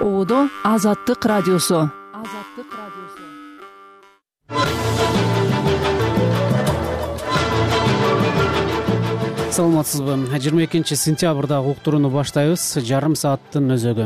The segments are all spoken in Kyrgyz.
Оодо Азаттык радиосу. Саламатсызбы? 22 сентябрда уктурууну баштайбыз. Жарым сааттын өзөгү.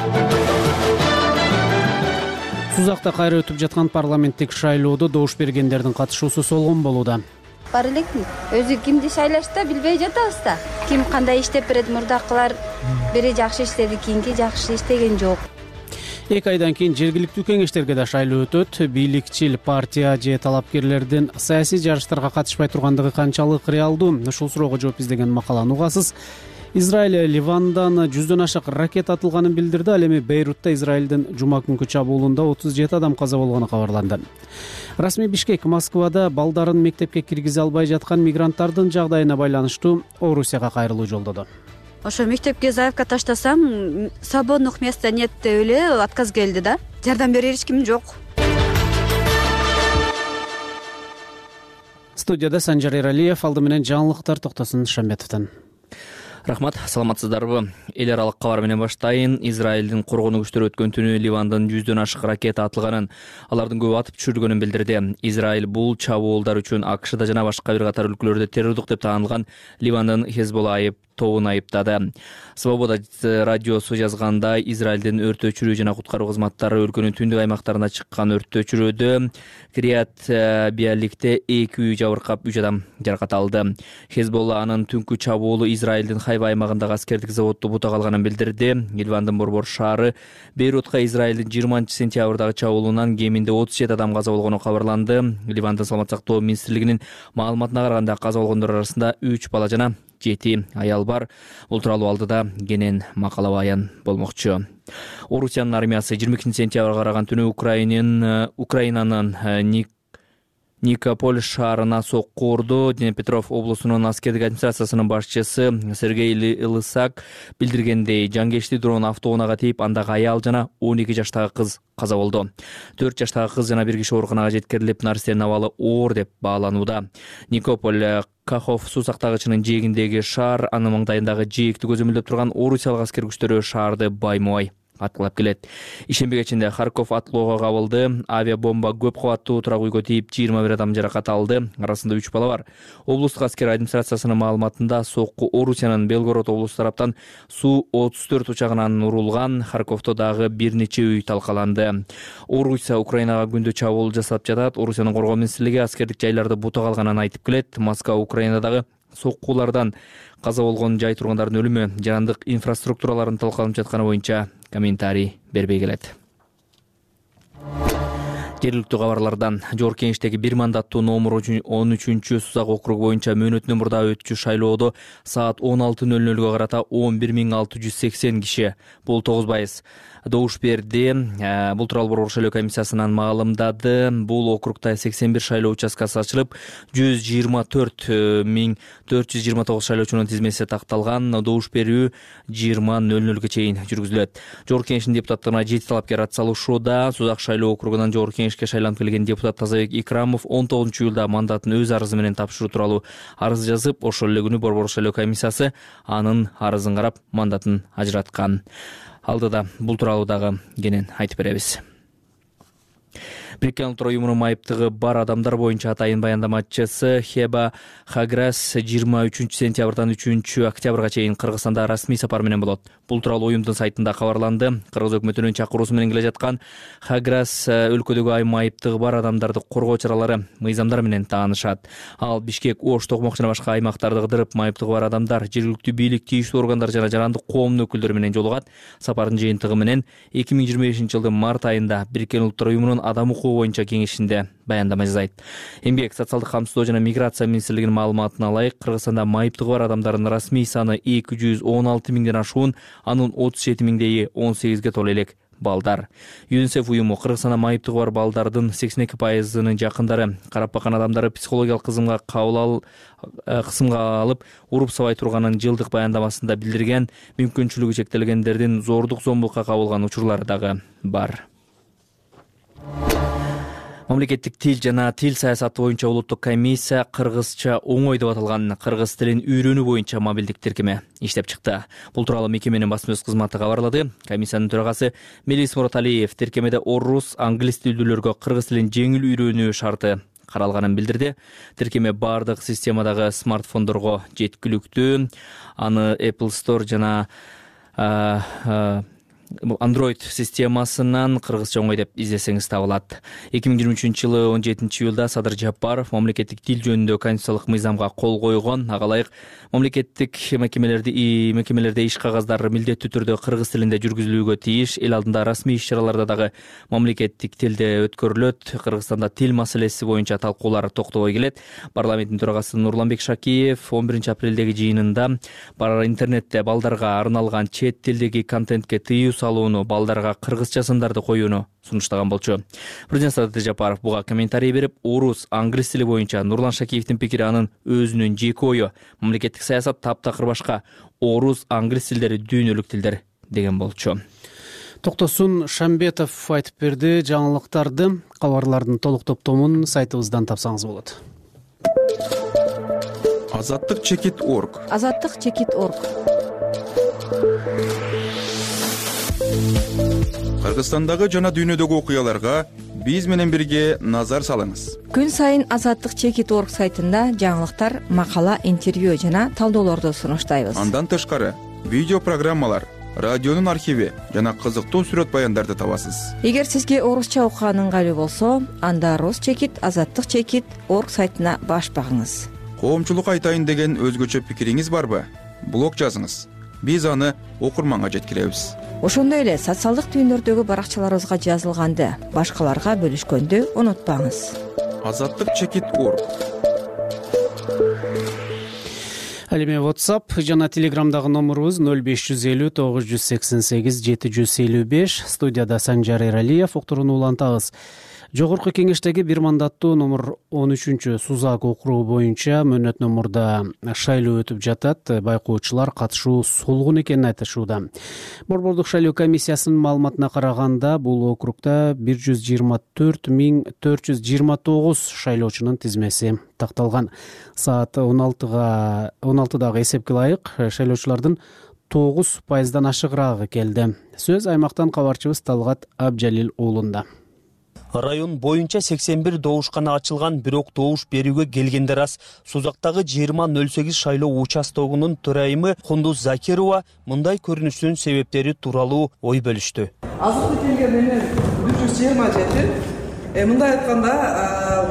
Сузакта кайра өтүп жаткан парламенттик шайлоодо добуш бергендердин катышуусу солгон болууда. Бар элекми? Өзү кимди шайлашта билбей жатабыз да. Ким кандай иштеп берет, мурдакылар бири жакшы иштеди, кийинки жакшы иштеген жок. 2 айдан кийин жергиликтүү кеңештерге да шайлоо өтөт. Бийликчил партия же талапкерлердин саясий жарыштарга катышпай тургандыгы канчалык реалдуу? Ушул суроого жооп издеген макаланы угасыз. Израиль Ливандан 100дөн ашык ракета атылганын билдирди. Ал эми Бейрутта Израилдин жума күнкү чабуулунда 37 адам каза болгону кабарланды. Расмий Бишкек Москвада балдарын мектепке киргизе албай жаткан мигранттардын жагдайына байланыштуу Орусияга кайрылуу жолдоду. Ошо мектепке заявка таштасам, свободных места нет деп эле отказ келди да. Жардам берер эч ким жок. Студияда Санжар Эралиев, алды менен жаңылыктар Токтосун Шамбетовдон. Рахмат, саламатсыздарбы? Эл аралык кабар менен баштайын. Израилдин коргонуу күчтөрү өткөн түнү Ливандан 100дөн ашык ракета атылганын, алардын көбү атып түшүрүлгөнүн билдирди. Израиль бул чабуулдар үчүн АКШда жана башка бир катар өлкөлөрдө террордук деп таанылган Ливандын Хезболла тобун айыптады. Свобода радиосу жазгандай, Израилдин өрт өчүрүү жана куткаруу кызматтары өлкөнүн түндүк аймактарына чыккан өрттү өчүрүүдө Кирият Биаликте 2 үй жабыркап 3 адам жаракат алды. Хезболла анын түнкү чабуулу Израилдин Хайва аймагындагы аскердик заводду бута калганын билдирди. Ливандын борбор шаары Бейрутка Израилдин 20 сентябрдагы чабуулунан кеминде 37 адам каза болгону кабарланды. Ливандын саламат сактоо министрлигинин маалыматына караганда каза болгондор арасында 3 бала жана 7 аял бар. Бул тууралуу алдыда кенен макала баян болмокчу. Орусиянын армиясы 22 сентябрга караган түнү Украинанын Никополь шаарына сокку урду. Днепропетровск облусунун аскердик администрациясынын башчысы Сергей Лысак билдиргендей, жангечти дрон автоунаага тийип, андагы аял жана 12 жаштагы кыз каза болду. 4 жаштагы кыз жана бир киши ооруканага жеткирилип, наристердин абалы оор деп бааланууда. Никополь Кахов суу сактагычынын жээгиндеги шаар, анын маңдайындагы жээкти көзөмөлдөп турган орусиялык аскер күчтөрү шаарды баймубай аткылап келет. Ишембе кечинде Харьков атлоого кабылды. Авиабомба көп кабаттуу турак үйгө тийип 21 адам жаракат алды. Арасында 3 бала бар. Облустук аскер администрациясынын маалыматында сокку Орусиянын Белгород облусу тараптан Су-34 учагынан урулган. Харьковдо дагы бир нече үй талкаланды. Орусия Украинага күндө чабуул жасап жатат. Орусиянын коргоо министрлиги аскердик жайларды бута калганын айтып келет. Москва Украинадагы соккуулардан каза болгон жай тургандардын өлүмү, жарандык инфраструктураларын талкаланып жатканы боюнча комментарий бербей келет. Жергиликтүү кабарлардан Жогорку Кеңештеги бир мандаттуу номер 13 Сузак округу боюнча мөөнөтүнөн мурда өтчү шайлоодо саат 16:00 карата 11680 киши, бул 9%, добуш берди. Бул тууралуу борбор шайлоо комиссиясынан маалымдады. Бул округда 81 шайлоо участкасы ачылып, 124.429 шайлоочунун тизмеси такталган. Добуш берүү 20:00 чейин жүргүзүлөт. Жогорку Кеңештин депутаттарына 7 талапкер атсалышууда. Сузак шайлоо округунан Жогорку Кеңешке шайланып келген депутат Тазабек Икрамов 19-июлда мандатын өз арызы менен тапшыруу тууралуу арыз жазып, ошол эле күнү борбор шайлоо комиссиясы анын арызын карап мандатын ажыраткан. Алдыда бул тууралуу дагы кенен айтып беребиз. Бириккен Улуттар Уюмунун майыптыгы бар адамдар боюнча атайын баяндамачысы Хеба Хаграс 23 сентябрдан 3 октябрга чейин Кыргызстанда расмий сапар менен болот. Бул тууралуу уюмдун сайтында кабарланды. Кыргыз өкмөтүнүн чакыруусу менен келе жаткан Хаграс өлкөдөгү майыптыгы бар адамдарды коргоо чаралары, мыйзамдар менен таанышат. Ал Бишкек, Ош, Токмок жана башка аймактарды кыдырып, майыптыгы бар адамдар, жергиликтүү бийлик, тийиштүү органдар жана жарандык коомдун өкүлдөрү менен жолугат. Сапардын жыйынтыгы менен 2025-жылдын март айында Бириккен Улуттар Уюмунун адам укугу боюнча кеңешинде баяндама жасайт. Эмгек, социалдык камсыздоо жана миграция министрлигинин маалыматына ылайык, Кыргызстанда майыптыгы бар адамдардын расмий саны 216 миңден ашуун, анын 37 миңдеги 18ге толо элек балдар. ЮНИСЕФ уюму Кыргызстанда майыптыгы бар балдардын 82%-нын жакындары, карап баккан адамдары психологиялык кысымга алып, уруп сабай турганын жылдык баяндамасында билдирген. Мүмкүнчүлүгү чектелгендердин зордук зомбулукка кабылган учурлары дагы бар. Мамлекеттик тил жана тил саясаты боюнча улуттук комиссия кыргызча оңой деп аталган кыргыз тилин үйрөнүү боюнча мобилдик тиркеме иштеп чыкты. Бул тууралуу мекеменин басма сөз кызматы кабарлады. Комиссиянын төрагасы Мелис Мураталиев тиркемеде орус, англис тилдүүлөргө кыргыз тилин жеңил үйрөнүү шарты каралганын билдирди. Тиркеме бардык системадагы смартфондорго жеткиликтүү. Аны Apple Store жана Android системасынан кыргызча оңой деп издесеңиз табылат. 2023-жылы 17-июлда Садыр Жапаров мамлекеттик тил жөнүндө конституциялык мыйзамга кол койгон. Ага ылайык мамлекеттик мекемелерде иш кагаздары милдеттүү түрдө кыргыз тилинде жүргүзүлүүгө тийиш. Эл алдында расмий иш-чараларда дагы мамлекеттик тилде өткөрүлөт. Кыргызстанда тил маселеси боюнча талкуулар токтобой келет. Парламенттин төрагасы Нурланбек Шакиев 11-апрелдеги жыйынында интернетте балдарга арналган чет тилдеги контентке тыюу салууну, балдарга кыргызча сындарды коюуну сунуштаган болчу. Президент Садыр Жапаров буга комментарий берип, орус, англис тили боюнча Нурлан Шакиевдин пикири анын өзүнүн жеке ою. Мамлекеттик саясат таптакыр башка. Орус, англис тилдери дүйнөлүк тилдер деген болчу. Токтосун Шамбетов айтып берди. Жаңылыктарды, кабарлардын толук топтомун сайтыбыздан тапсаңыз болот. Азаттык чекит.орг. Азаттык чекит.орг. Кыргызстандагы жана дүйнөдөгү окуяларга биз менен бирге назар салыңыз. Күн сайын Азаттык чекит.орг сайтында жаңылыктар, макала, интервью жана талдоолорду сунуштайбыз. Андан тышкары видео программалар, радионун архиви жана кызыктуу сүрөт баяндарды табасыз. Эгер сизге орусча окуган ыңгайлуу болсо, анда Рус чекит, Азаттык чекит.орг сайтына баш багыңыз. Коомчулук айтайын деген өзгөчө пикириңиз барбы? Блог жазыңыз. Биз аны окурманга жеткиребиз. Ошондой эле социалдык түйүндөрдөгү баракчаларыбызга жазылганды башкаларга бөлүшкөндү унутпаңыз. Азаттык чекит.орг. Ал эми WhatsApp жана Telegramдагы номурубуз 0550 988 755. Студияда Санжар Эралиев. Уктурууну улантабыз. Жогорку кеңештеги бир мандаттуу номер 13 Сузак округу боюнча мөөнөт номурда шайлоо өтүп жатат. Байкоочулар катышуу солгун экенин айтышууда. Борбордук шайлоо комиссиясынын маалыматына караганда, бул округда 124.429 шайлоочунун тизмеси такталган. Саат 16дагы эсепке ылайык шайлоочулардын 9% ашыгыраагы келди. Сөз аймактан кабарчыбыз Талгат Абжалил уулунда. Район боюнча 81 добушкана ачылган, бирок добуш берүүгө келгендер аз. Сузактагы 2008 шайлоо участогунун төрайымы Кундуз Закирова мындай көрүнүштүн себептери тууралуу ой бөлүштү. Азыркы келген менен 127. Мындай айтканда,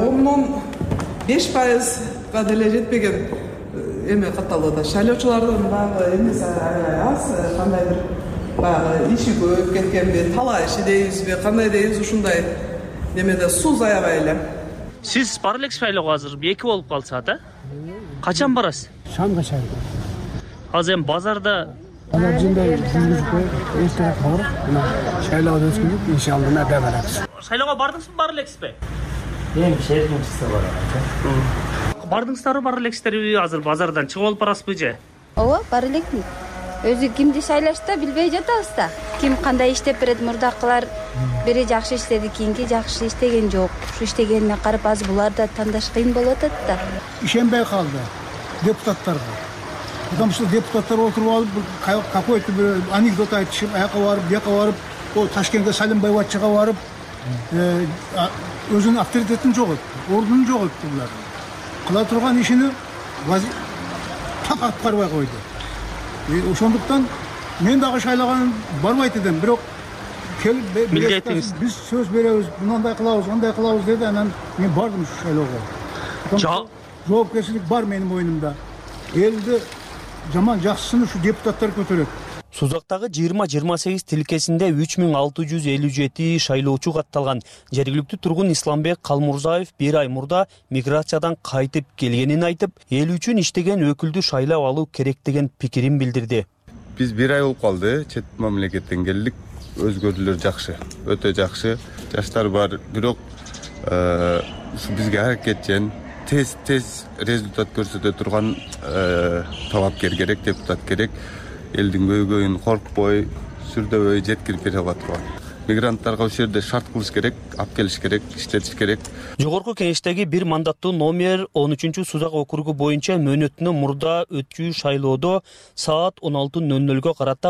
10-5%га деле жетпеген эме катталды. Шайлоочулардын багы эмеси аз, кандайдыр баягы иши көп кеткенби, талаа иши дейбизби, кандай дейбиз, ушундай немеде суу заябай эле. Сиз бар элексиз шайлоого азыр 2 болуп калса да? Качан барасыз? Шамга шайлоо. Азыр эми базарда Аларжындай жүргүзүп эстер бар. Мына шайлоо өткөрүп, иншалла нада барабыз. шайлоого бардыңызбы, бар элексизби? Эми шериктин чыкса барат. Бардыңыздарбы, бар элексиздерби? Азыр базардан чыгып алып барасызбы же? Ооба, бар элекмин. Өзү кимди шайлашта билбей жатабыз да. Ким кандай иштеп берет, мурдакылар бири жакшы иштеди, кийинки жакшы иштеген жок. Ушу иштегенине карап азыр буларды тандаш кыйын болуп атат да. Ишенбей калды депутаттарга. Потому что депутаттар отуруп алып, какой-то bir анекдот айтышып, аяка барып, бияка барып, о Ташкентке Салимбаеваччыга барып, өзүнүн авторитетин жогот, ордунун жоготту булар. Кыла турган ишини так аткарбай койду. Ошондуктан мен дагы шайлаган барбайт эдим, бирок келип биз сөз беребиз, мындай кылабыз, андай кылабыз деди, анан мен бардым ушу шайлоого. Жоопкерчилик бар менин мойнумда. Элди жаман жакшысын ушу депутаттар көтөрөт. Сузактагы 20-28 тилкесинде 3657 шайлоочу катталган. Жергиликтүү тургун Исламбек Калмурзаев 1 ай мурда миграциядан кайтып келгенин айтып, эл үчүн иштеген өкүлдү шайлап алуу керек деген пикирин билдирди. Биз 1 ай болуп калды, чет мамлекеттен келдик. Өзгөрүүлөр жакшы, өтө жакшы. Жаштар бар, бирок бизге аракетчен тез результат көрсөтө турган талапкер керек, депутат керек. Элдин көйгөйүн коркпой, сүрдөбөй жеткирип бере алат турган. мигранттарга ошол жерде шарт кылыш керек, алып келиш керек, иштетиш керек. Жогорку кеңештеги бир мандаттуу номер 13-сузак округу боюнча мөөнөтүнөн мурда өтчү шайлоодо саат 16:00 карата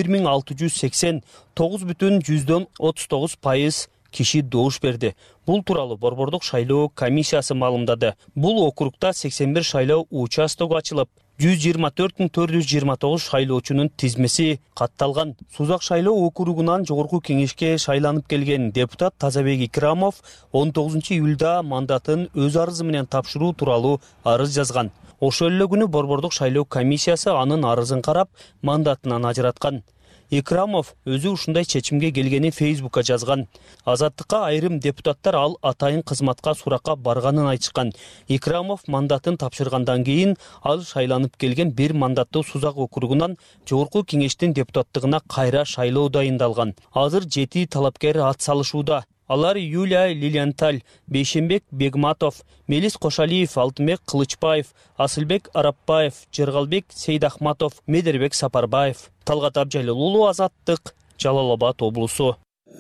11.689,39% киши добуш берди. Бул тууралуу Борбордук шайлоо комиссиясы маалымдады. Бул округда 81 шайлоо участогу ачылып, 124.429 шайлоочунун тизмеси катталган. Сузак шайлоо округунан жогорку кеңешке шайланып келген депутат Тазабек Икрамов 19-июлда мандатын өз арызы менен тапшыруу тууралуу арыз жазган. Ошол эле күнү Борбордук шайлоо комиссиясы анын арызын карап, мандатынан ажыраткан. Икрамов өзү ушундай чечимге келгенин Фейсбукка жазган. Азаттыкка айрым депутаттар ал атайын кызматка суракка барганын айтышкан. Икрамов мандатын тапшыргандан кийин ал шайланып келген бир мандаттуу Сузак округунан жогорку кеңештин депутаттыгына кайра шайлоо дайындалган. Азыр 7 талапкер ат салышууда. Алар Юлия Лилианталь, Бейшенбек Бегматов, Мелис Кошалиев, Алтынбек Кылычбаев, Асылбек Арапбаев, Жергалбек Сейдахматов, Медербек Сапарбаев. Талгат Абжалилуулу, Азаттык, Жалал Абад облусу.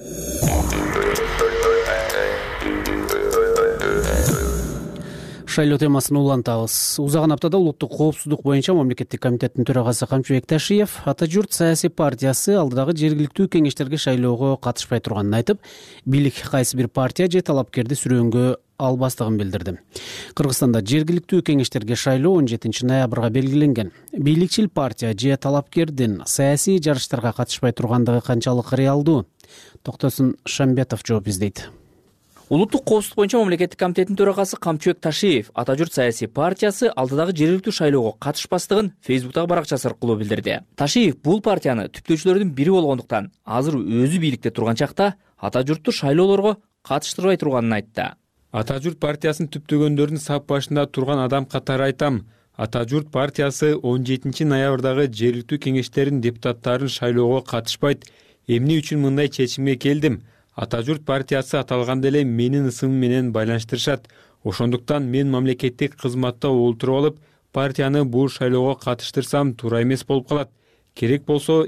Шайлоо темасын улантабыз. Узаган аптада улуттук коопсуздук боюнча мамлекеттик комитеттин төрагасы Камчыбек Ташиев Ата журт саясий партиясы алдыдагы жергиликтүү кеңештерге шайлоого катышпай турганын айтып, бийлик кайсы бир партия же талапкерди сүрөөнгө албастыгын билдирди. Кыргызстанда жергиликтүү кеңештерге шайлоо 17 ноябрга белгиленген. Бийликчил партия же талапкердин саясий жарыштарга катышпай тургандыгы канчалык реалдуу? Токтосун Шамбетов жооп издейт. Улуттук коопсуздук боюнча мамлекеттик комитеттин төрагасы Камчыбек Ташиев Ата журт саясий партиясы алдыдагы жергиликтүү шайлоого катышпастыгын Фейсбуктагы баракчасы аркылуу билдирди. Ташиев бул партияны түптөөчүлөрдүн бири болгондуктан азыр өзү бийликте турган чакта Ата журтту шайлоолорго катыштырбай турганын айтты. Ата журт партиясын түптөгөндөрдүн сап башында турган адам катары айтам. Ата журт партиясы 17 ноябрдагы жергиликтүү кеңештердин депутаттарын шайлоого катышпайт. Эмне үчүн мындай чечимге келдим? Ата журт партиясы аталганда эле менин ысымым менен байланыштырышат. Ошондуктан мен мамлекеттик кызматта олтуруп алып, партияны бул шайлоого катыштырсам туура эмес болуп калат. Керек болсо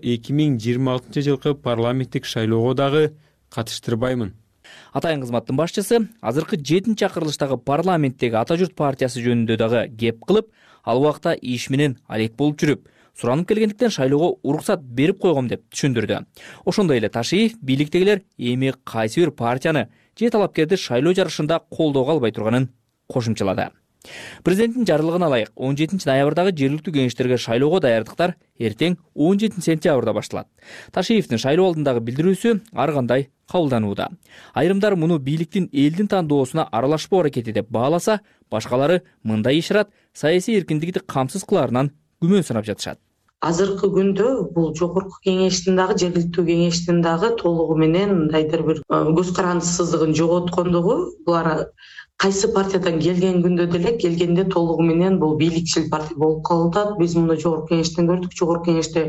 2026 жылкы парламенттик шайлоого дагы катыштырбаймын. Атайын кызматтын башчысы азыркы 7-чакырылыштагы парламенттеги Ата журт партиясы жөнүндө дагы кеп кылып, ал убакта иш менен алек болуп жүрүп, суранып келгендиктен шайлоого уруксат берип койгом деп түшүндүрдү. Ошондой эле Ташиев бийликтегилер эми кайсы бир партияны же талапкерди шайлоо жарышында колдоого албай турганын кошумчалады. Президенттин жарлыгына ылайык 17 ноябрдагы жергиликтүү кеңештерге шайлоого даярдыктар эртең 17 сентябрда башталат. Ташиевдин шайлоо алдындагы билдирүүсү ар кандай кабылданууда. Айрымдар муну бийликтин элдин тандоосуна аралашпоо аракети деп бааласа, башкалары мындай ишарат саясий эркиндикти камсыз кылаарынан күмөн санап жатышат. Азыркы күндө бул жогорку кеңештин дагы жергиликтүү кеңештин дагы толугу менен мындайдыр бир көз карандысыздыгын жоготкондугу, булар кайсы партиядан келген күндө деле келгенде толугу менен бул бийликчил партия болуп калып атат. Биз муну жогорку кеңештен көрдүк. Жогорку кеңеште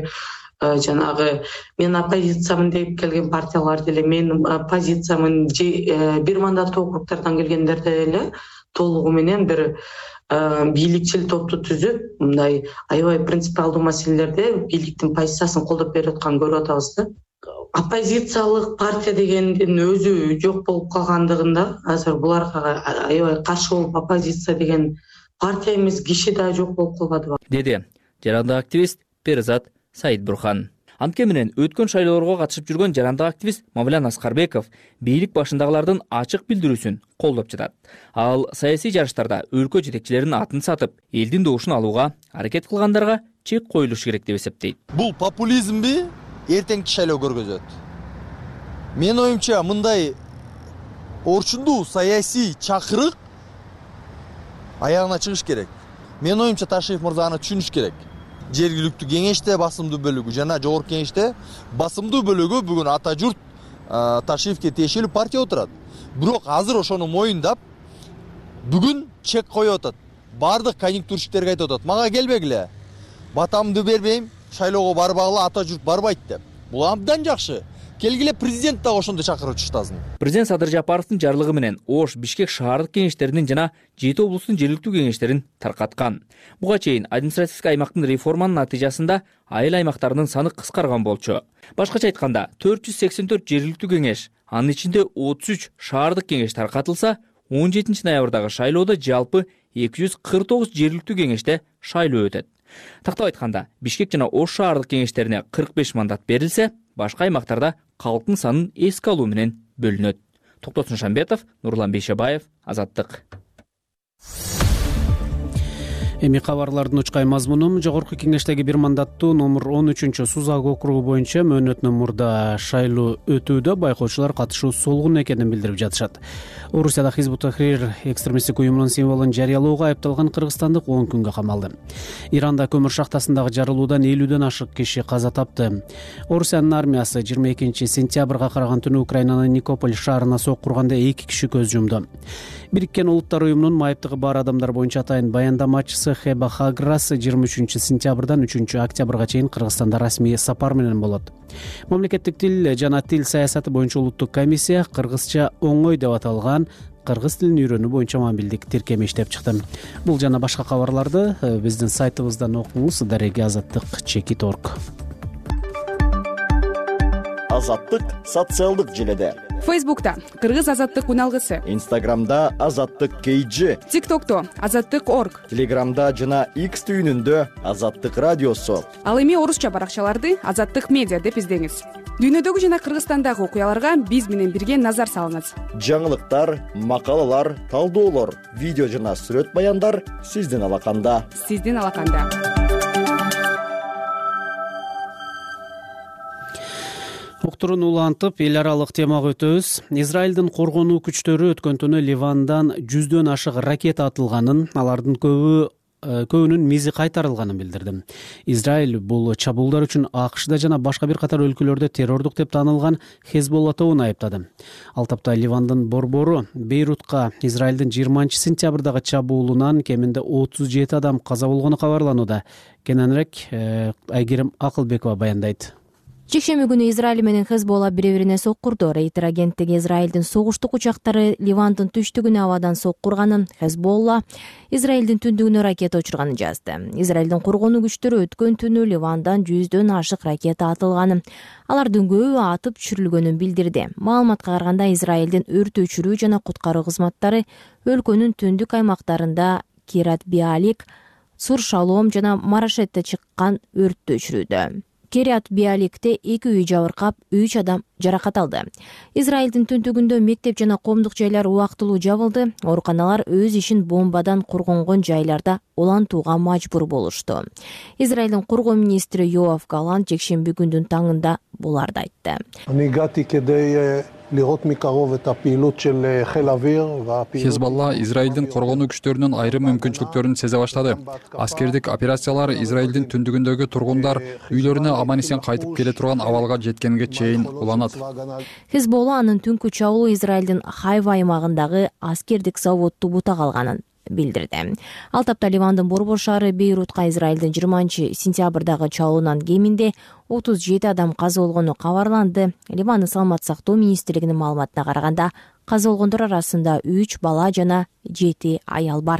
жанагы мен оппозициямын деп келген партиялар деле менин позициямын же бир мандаттуу округдардан келгендер деле толугу менен бир бийликчил топту түзүп, мындай аябай принципиалдуу маселелерде бийликтин позициясын колдоп берип атканын көрүп атабыз да. Оппозициялык партия дегендин өзү жок болуп калгандыгында азыр буларга аябай каршы болуп оппозиция деген партия эмес киши да жок болуп калбадыбы, деди жарандык активист Перизат Саидбурхан. Антке менен өткөн шайлоолорго катышып жүргөн жарандык активист Мавлян Аскарбеков бийлик башындагылардын ачык билдирүүсүн колдоп жатат. Ал саясий жарыштарда өлкө жетекчилеринин атын сатып, элдин добушун алууга аракет кылгандарга чек коюлуш керек деп эсептейт. Бул популизмби эртеңки шайлоо көргөзөт. Менин оюмча мындай орчундуу саясий чакырык аягына чыгыш керек. Менин оюмча Ташиев мырза аны түшүнүш керек. Жергиликтүү кеңеште басымдуу бөлүгү жана жогорку кеңеште басымдуу бөлүгү бүгүн Ата журт Ташиевке тиешелүү партия отурат. Бирок азыр ошону моюндап бүгүн чек коюп атат. Бардык конъюнктурщиктерге айтып атат: "Мага келбегиле. Батамды бербейм, шайлоого барбагыла, Ата журт барбайт" деп. Бул абдан жакшы. Келгиле президент дагы ошондой чакырып чыктасын. Президент Садыр Жапаровдун жарлыгы менен Ош, Бишкек шаардык кеңештеринин жана 7 облустун жергиликтүү кеңештерин таркаткан. Буга чейин административдик аймактын реформанын натыйжасында айыл аймактарынын саны кыскарган болчу. Башкача айтканда 484 жергиликтүү кеңеш, анын ичинде 33 шаардык кеңеш таркатылса, 17 ноябрдагы шайлоодо жалпы 249 жергиликтүү кеңеште шайлоо өтөт. Тактап айтканда, Бишкек жана Ош шаардык кеңештерине 45 мандат берилсе, башка аймактарда калктын санын эске алуу менен бөлүнөт. Токтосун Шамбетов, Нурлан Бейшебаев, Азаттык. Эми кабарлардын учкай мазмуну: жогорку кеңештеги бир мандаттуу номер 13 Сузак округу боюнча мөөнөтүнөн мурда шайлоо өтүүдө байкоочулар катышуу солгун экенин билдирип жатышат. Орусияда Хизбут Тахрир экстремисттик уюмунун символун жарыялоого айыпталган кыргызстандык 10 күнгө камалды. Иранда көмүр шахтасындагы жарылуудан 50ден ашык киши каза тапты. Орусиянын армиясы 22 сентябрга караган түнү Украинанын Никополь шаарына соккурганда 2 киши көз жумду. Бириккен Улуттар уюмунун майыптыгы бар адамдар боюнча атайын баяндамачысы Хеба Хаграс 23 сентябрдан 3 октябрга чейин Кыргызстанда расмий сапар менен болот. Мамлекеттик тил жана тил саясаты боюнча улуттук комиссия кыргызча оңой деп аталган кыргыз тилин үйрөнүү боюнча мамилдик тиркеме иштеп чыкты. Бул жана башка кабарларды биздин сайтыбыздан окуңуз. @azattik.org. Азаттык социалдык желеде. Фейсбукта Кыргыз азаттык уналгысы, Инстаграмда Азаттык KG, ТикТокто Азаттык.org, Телеграмда жана X түйүнүндө Азаттык радиосу. Ал эми орусча баракчаларды Азаттык медиа деп издеңиз. Дүйнөдөгү жана Кыргызстандагы окуяларга биз менен бирге назар салыңыз. Жаңылыктар, макалалар, талдоолор, видео жана сүрөт баяндар сиздин алаканда. Уктурууну улантып, эл аралык темага өтөбүз. Израилдин коргонуу күчтөрү өткөн түнү Ливандан 100дөн ашык ракета атылганын, алардын көбүнүн мизи кайтарылганын билдирди. Израиль бул чабуулдар үчүн АКШда жана башка бир катар өлкөлөрдө террордук деп таанылган Хезболла тобун айыптады. Ал тапта Ливандын борбору Бейрутка Израилдин 20 сентябрдагы чабуулунан кеминде 37 адам каза болгону кабарланууда. Кененирээк Айгерим Акылбекова баяндайт. Жекшемби күнү Израиль менен Хезболла бири-бирине соккурду. Рейтер агенттиги Израилдин согуштук учактары Ливандын түштүгүнө абадан соккурганын, Хезболла Израилдин түндүгүнө ракета учурганын жазды. Израилдин коргонуу күчтөрү өткөн түнү Ливандан 100дөн ашык ракета атылганын, алардын көбү атып түшүрүлгөнүн билдирди. Маалыматка караганда Израилдин өрт өчүрүү жана куткаруу кызматтары өлкөнүн түндүк аймактарында Кират Биалик, Сур Шалом жана Марашетте чыккан өрттү өчүрүүдө. Кирят Биаликте 2 үй жабыркап, 3 адам жаракат алды. Израилдин түндүгүндө мектеп жана коомдук жайлар убактылуу жабылды. Ооруканалар өз ишин бомбадан коргонгон жайларда улантууга мажбур болушту. Израилдин коргоо министри Йоав Галант жекшемби күндүн таңында буларды айтты. Хезболла Израилдин коргонуу күчтөрүнүн айрым мүмкүнчүлүктөрүн сезе баштады. Аскердик операциялар Израилдин түндүгүндөгү тургундар үйлөрүнө аман-эсен кайтып келе турган абалга жеткенге чейин уланат. Хезболла анын түнкү чабуулу Израилдин Хайва аймагындагы аскердик заводду бутак алганын билдирди. Ал тапта Ливандын борбор шаары Бейрутка Израилдин 20 сентябрдагы чабуулунан кеминде 37 адам каза болгону кабарланды. Ливандын саламаттык сактоо министрлигинин маалыматына караганда, каза болгондор арасында 3 бала жана 7 аял бар.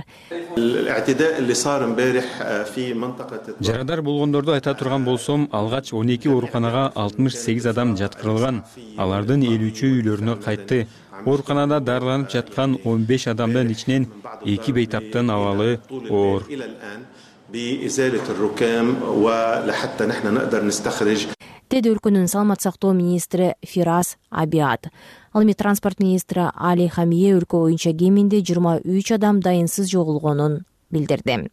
Жарадар болгондорду айта турган болсом, алгач 12 ооруканага 68 адам жаткырылган. Алардын 53-ü үйлөрүнө кайтты. Ооруканада дарыланып жаткан 15 адамдын ичинен 2 бейтаптын абалы оор. Деди өлкөнүн саламаттык сактоо министри Фирас Абиад. Ал эми транспорт министри Али Хамие өлкө боюнча кеминде 23 адам дайынсыз жоголгонун билдирди.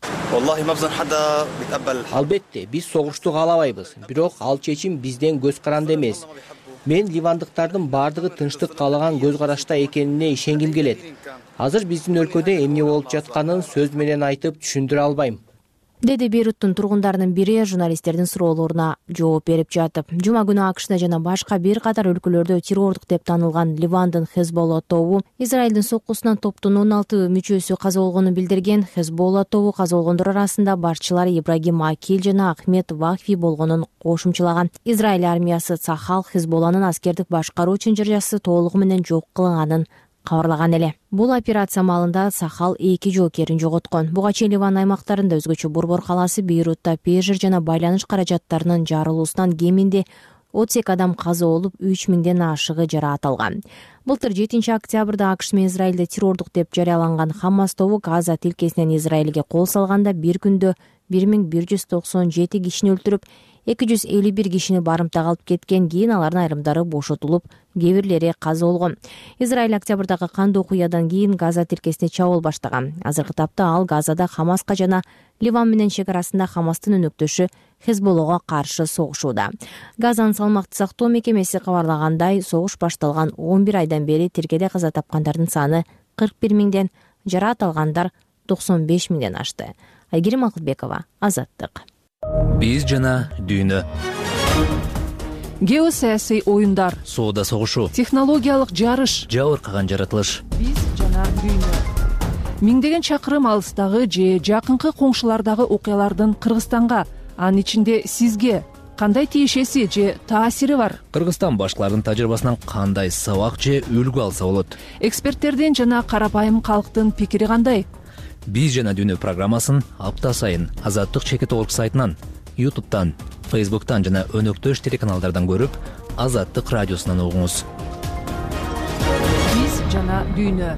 Албетте, биз согушту каалабайбыз, бирок ал чечим бизден көз каранды эмес. Мен ливандыктардын бардыгы тынчтык каалаган көз карашта экенине ишенгим келет. Азыр биздин өлкөдө эмне болуп жатканын сөз менен айтып түшүндүрө албайм. Деди Бейруттун тургундарынын бири журналисттердин суроолоруна жооп берип жатып. Жума күнү АКШда жана башка бир катар өлкөлөрдө террордук деп таанылган Ливандын Хезболла тобу Израилдин соккусунан топтун 16 мүчөсү каза болгонун билдирген. Хезболла тобу каза болгондор арасында башчылар Ибрагим Акил жана Ахмед Вахфи болгонун кошумчулаган. Израиль армиясы Цахал Хезболланын аскердик башкаруу чынжыржасы толугу менен жок кылынганын кабарлаган эле. Бул операция маалында Сахал 2 жоокерин жоготкон. Буга чейин Ливан аймактарында өзгөчө борбор калаасы Бейрутта пежир жана байланыш каражаттарынын жарылуусунан кеминде 32 адам каза болуп, 3000ден ашыгы жараат алган. Былтыр 7 октябрда АКШ менен Израилде террордук деп жарыяланган Хамас тобу Газа тилкесинен Израилге кол салганда бир күндө 1197 кишини өлтүрүп, 251 кишини барымтага алып кеткен. Кийин алардын айрымдары бошотулуп, кээ бирлери каза болгон. Израиль октябрдагы кандуу окуядан кийин Газа тилкесине чабуул баштаган. Азыркы тапта ал Газада Хамаска жана Ливан менен чек арасында Хамастын өнөктөшү Хезболлого каршы согушууда. Газанын салмакты сактоо мекемеси кабарлагандай, согуш башталган 11 айдан бери тиркеде каза тапкандардын саны 41 миңден, жараат алгандар 95 миңден ашты. Айгерим Акылбекова, Азаттык. Биз жана дүйнө. Геосаясий оюндар, Соода согушу, технологиялык жарыш, жабыркаган жаратылыш. Биз жана дүйнө. Миңдеген чакырым алыстагы же жакынкы коңшулардагы окуялардын Кыргызстанга, анын ичинде сизге кандай тиешеси же таасири бар? Кыргызстан башкалардын тажрыйбасынан кандай сабак же үлгү алса болот? Эксперттердин жана карапайым калктын пикири кандай? Биз жана дүйнө программасын апта сайын Азаттык чекит орг сайтынан, YouTube'тан, Facebook'тан жана өнөктөш телеканалдардан көрүп, Азаттык радиосунан угуңуз. Биз жана дүйнө.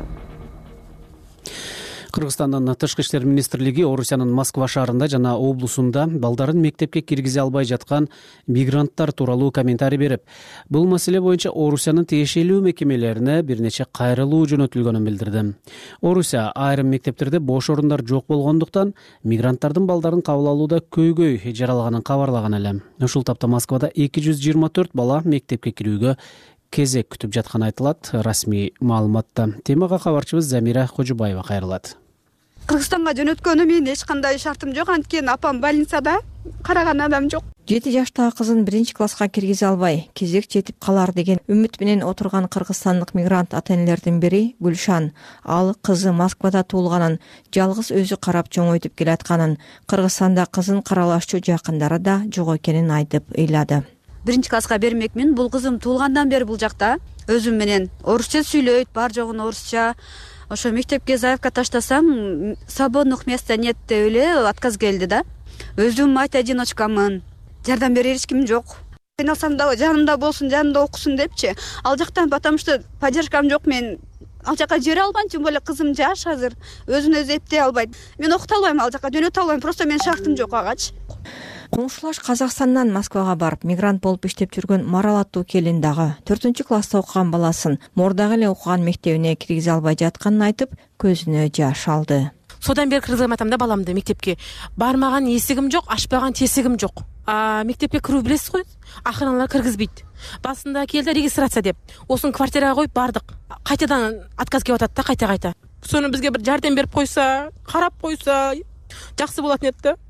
Кыргызстандын Тышкы иштер министрлиги Орусиянын Москва шаарында жана облусунда балдарын мектепке киргизе албай жаткан мигранттар тууралуу комментарий берип, бул маселе боюнча Орусиянын тиешелүү мекемелерине бир нече кайрылуу жөнөтүлгөнүн билдирди. Орусия айрым мектептерде бош орундар жок болгондуктан мигранттардын балдарын кабыл алууда көйгөй жаралганын кабарлаган эле. Ушул тапта Москвада 224 бала мектепке кирүүгө кезек күтүп жатканы айтылат. Расмий маалыматта. Темага кабарчыбыз Замира Кожубаева кайрылат. Кыргызстанга жөнөткөнүм менин эч кандай шартым жок, анткени апам больницада, караган адам жок. 7 жаштагы кызын 1-класска киргизе албай, кезек жетип калар деген үмүт менен отурган кыргызстандык мигрант ата-энелердин бири Гүлшан. Ал кызы Москвада туулганын, жалгыз өзү карап чоңойтуп келатканын, Кыргызстанда кызын каралашчу жакындары да жок экенин айтып ыйлады. 1-класска бермекмин. Бул кызым туулгандан бери бул жакта өзүм менен орусча сүйлөйт, бар жогун орусча. Ошо мектепке заявка таштасам, свободных места нет деп эле отказ келди да. Өзүм мать одиночкамын. Жардам берер эч ким жок. Кыйналсам да жанымда болсун, жанымда окусун депчи. Ал жактан потому что поддержкам жок, мен ал жака жибере албайм, тем более кызым жаш азыр, өзүн өзү эптей албайт. Мен окута албайм, ал жака жөнөтө албайм, просто менин шартым жок агачы. Коңшулаш Казакстандан Москвага барып, мигрант болуп иштеп жүргөн Марал аттуу келин дагы 4-класста окуган баласын мурдагы эле окуган мектебине киргизе албай жатканын айтып, көзүнө жаш алды. Содан бери кыргызым айтам да баламды мектепке. Бармаган эсигим жок, ачпаган тесигим жок. Мектепке кирүү билесиз го, акыралар киргизбейт. Басында келди регистрация деп. Осын квартирага коюп бардык. Кайтадан отказ келип атат да, кайта. Сону бизге бир жардам берип койса, карап койса, жакшы болот экен да.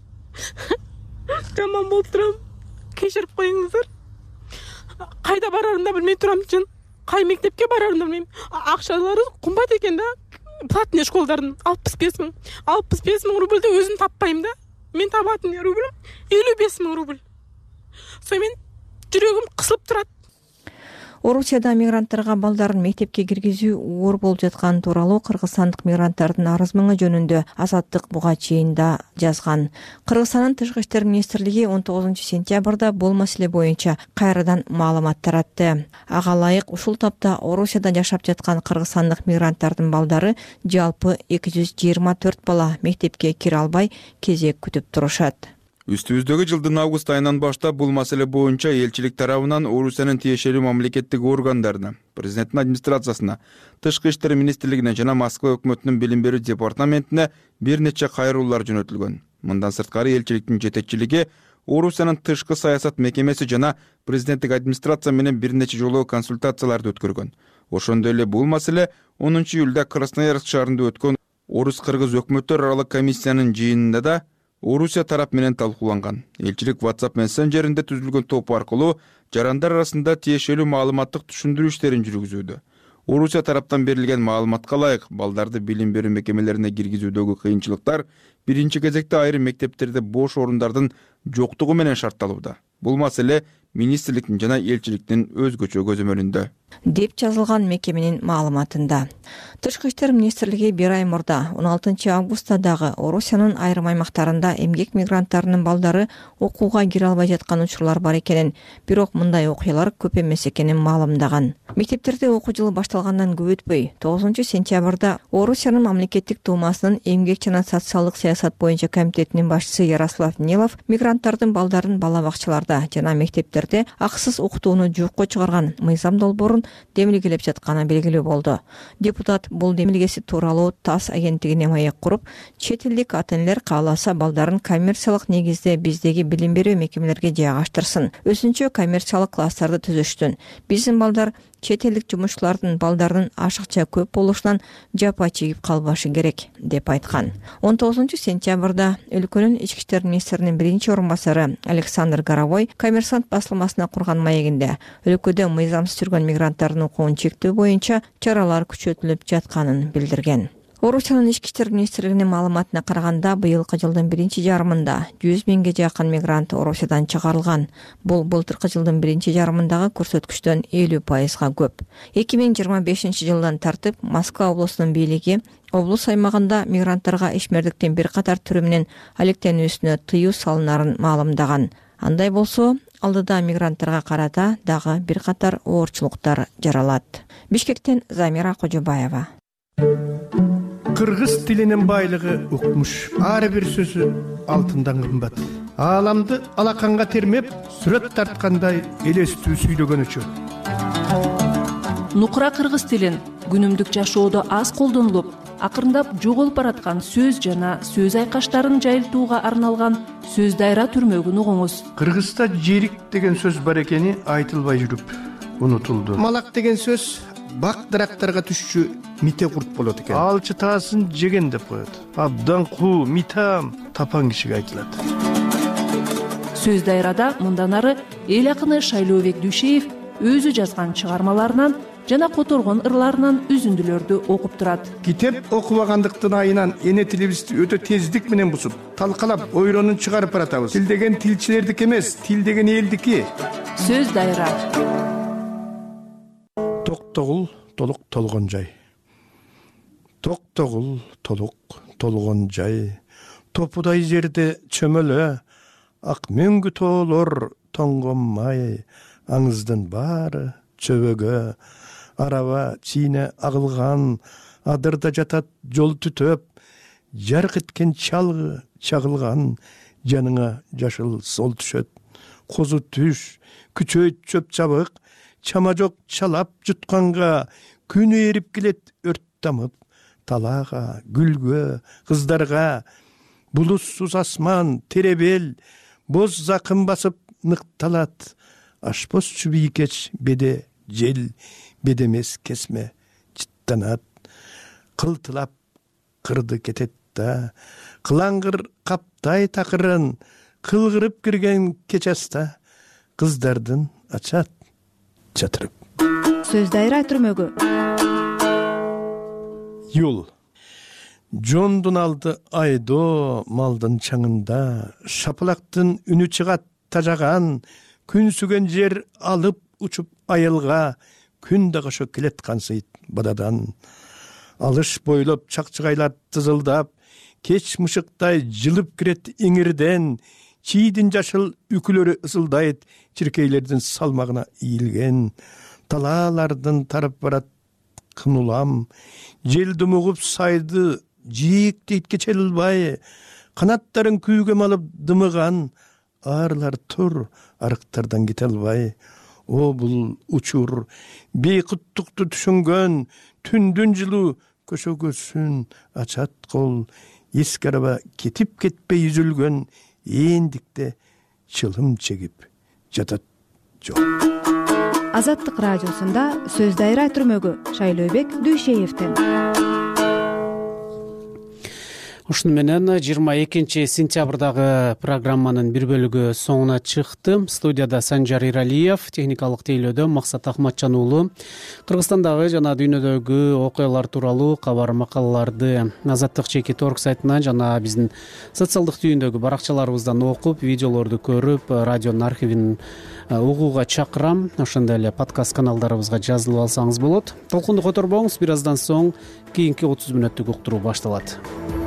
Жаман болуп турам. Кечирип коюңуздар. Кайда барарымды билбей турам чын. Кай мектепке барарымды билбейм. Акчалары кымбат экен да. Платный школдардын 65 миң. 65 миң рубльди өзүм таппайм да. Мен табатын рубль 55 миң рубль. Сонымен жүрөгүм кысылып турат. Орусияда мигранттарга балдарын мектепке киргизүү оор болуп жатканы тууралуу кыргызстандык мигранттардын арыз мыңы жөнүндө Азаттык буга чейин да жазган. Кыргызстандын Тышкы иштер министрлиги 19-сентябрда бул маселе боюнча кайрадан маалымат таратты. Ага ылайык ушул тапта Орусияда жашап жаткан кыргызстандык мигранттардын балдары жалпы 224 бала мектепке кире албай кезек күтүп турушат. Үстүбүздөгү жылдын август айынан баштап бул маселе боюнча элчилик тарабынан Орусиянын тиешелүү мамлекеттик органдарына, президенттин администрациясына, Тышкы иштер министрлигине жана Москва өкмөтүнүн билим берүү департаментине бир нече кайрылуулар жөнөтүлгөн. Мындан сырткары элчиликтин жетекчилиги Орусиянын тышкы саясат мекемеси жана президенттик администрация менен бир нече жолу консультацияларды өткөргөн. Ошондой эле бул маселе 10 июлда Красноярск шаарында өткөн Орус-кыргыз өкмөттөр аралык комиссиянын жыйынында да Орусия тарап менен талкууланган. Элчилик WhatsApp мессенджеринде түзүлгөн топ аркылуу жарандар арасында тиешелүү маалыматтык түшүндүрүү иштерин жүргүзүүдө. Орусия тараптан берилген маалыматка ылайык балдарды билим берүү мекемелерине киргизүүдөгү кыйынчылыктар биринчи кезекте айрым мектептерде бош орундардын жоктугу менен шартталууда. Бул маселе министрликтин жана элчиликтин өзгөчө көзөмөлүндө. деп жазылган мекеменин маалыматында. Тышкы иштер министрлиги бир ай мурда 16 августта дагы Орусиянын айрым аймактарында эмгек мигранттарынын балдары окууга кире албай жаткан учурлар бар экенин, бирок мындай окуялар көп эмес экенин маалымдаган. Мектептерде окуу жылы башталгандан көп өтпөй 9 сентябрда Орусиянын мамлекеттик думасынын эмгек жана социалдык саясат боюнча комитетинин башчысы Ярослав Нилов мигранттардын балдарын бала бакчаларда жана мектептерде акысыз окутууну жокко чыгарган мыйзам долбоорун демилгелеп жатканы белгилүү болду. Депутат бул демилгеси тууралуу ТАСС агенттигине маек куруп, чет элдик ата-энелер кааласа балдарын коммерциялык негизде биздеги билим берүү мекемелерге жайгаштырсын, өзүнчө коммерциялык класстарды түзүштүн. Биздин балдар чет элдик жумушчулардын балдарынын ашыкча көп болушунан жапа чегип калбашы керек деп айткан. 19 сентябрда өлкөнүн ички иштер министринин биринчи орун басары Александр Горовой Коммерсант басылмасына курган маегинде өлкөдө мыйзамсыз жүргөн мигранттардын укугун чектөө боюнча чаралар күчөтүлүп жатканын билдирген. Орусиянын ички иштер министрлигинин маалыматына караганда, быйылкы жылдын биринчи жарымында 100 миңге жакын мигрант Орусиядан чыгарылган. Бул былтыркы жылдын биринчи жарымындагы көрсөткүчтөн 50%га көп. 2025 жылдан тартып Москва облусунун бийлиги облус аймагында мигранттарга ишмердиктин бир катар түрү менен алектенүүсүнө тыюу салынарын маалымдаган. Андай болсо, алдыда мигранттарга карата дагы бир катар оорчулуктар жаралат. Бишкектен Замира Кожобаева. Кыргыз тилинин байлыгы укмуш. Ар бир сөзү алтындан кымбат. Ааламды алаканга термеп, сүрөт тарткандай элестүү сүйлөгөн үчүн. Нукура кыргыз тилин күнүмдүк жашоодо аз колдонулуп, акырындап жоголуп бараткан сөз жана сөз айкаштарын жайылтууга арналган сөз дайра түрмөгүн угуңуз. Кыргызда жерик деген сөз бар экени айтылбай жүрүп унутулду. Малак деген сөз бак дарактарга түшчү мите курт болот экен. Алчы таасын жеген деп коет. Абдан куу, митам тапан кишиге айтылат. Сөз дайрада мындан ары эл акыны Шайлообек Дүйшеев өзү жазган чыгармаларынан жана которгон ырларынан үзүндүлөрдү окуп турат. Китеп окубагандыктын айынан эне тилибизди өтө тездик менен бузуп, талкалап, ойронун чыгарып баратабыз. Тил деген тилчилердики эмес, тил деген элдики. Сөз дайра. Токтогул толук толгон жай. Токтогул толук толгон жай. Топудай жерде чөмөлө, ак мөңгү тоолор тоңгонмай, аңыздын баары чөбөгө, араба чийне агылган, адырда жатат жол түтөп, жарк эткен чалгы чагылган, жаныңа жашыл сол түшөт. Козу түш, күчөйт чөп чабык, чама жок чалап жутканга, күнү эрип келет өрт тамып, талаага, гүлгө, кыздарга, булуссуз асман, теребел, боз закын басып ныкталат, ашпоз чүбийкеч беде жел, бедемес кесме чыттанат, кылтылап кырды кетет да, кылаңгыр каптай такырын, кылгырып кирген кеч аста, кыздардын ачат чатырып. Сөз дайра түрмөгү. Юл. Жондун алды айдо малдын чаңында, шапалактын үнү чыгат тажаган, күн сүгөн жер алып учуп айылга, күн да кошо келет кансыйт бададан. Алыш бойлоп чакчыгайлар тызылдап, кеч мышыктай жылып кирет иңирден, чийдин жашыл үкүлөрү ысылдайт, чиркейлердин салмагына ийилген. Талаалардын тарап барат кынулам, жел думугуп сайды жийик дейт кечел ылбай, канаттарын күйгө малып дымыган, арлар тур арыктардан кете албай. О бул учур, бейкуттукту түшүнгөн, түндүн жылуу көшөгөсүн ачат кол, эски араба кетип кетпей үзүлгөн, эндикте чылым чегип жатат жол. Азаттык радиосунда сөз дайра түрмөгү Шайлообек Дүйшеевден. ушуну менен 22 сентябрдагы программанын бир бөлүгү соңуна чыкты. Студияда Санжар Иралиев, техникалык тейлөөдө Максат Ахматжан уулу. Кыргызстандагы жана дүйнөдөгү окуялар тууралуу кабар макалаларды Азаттык чекит орг сайтынан жана биздин социалдык түйүндөгү баракчаларыбыздан окуп, видеолорду көрүп, радионун архивин угууга чакырам. Ошондой эле подкаст каналдарыбызга жазылып алсаңыз болот. Толкунду которбоңуз, бир аздан соң кийинки 30 мүнөттүк уктуруу башталат.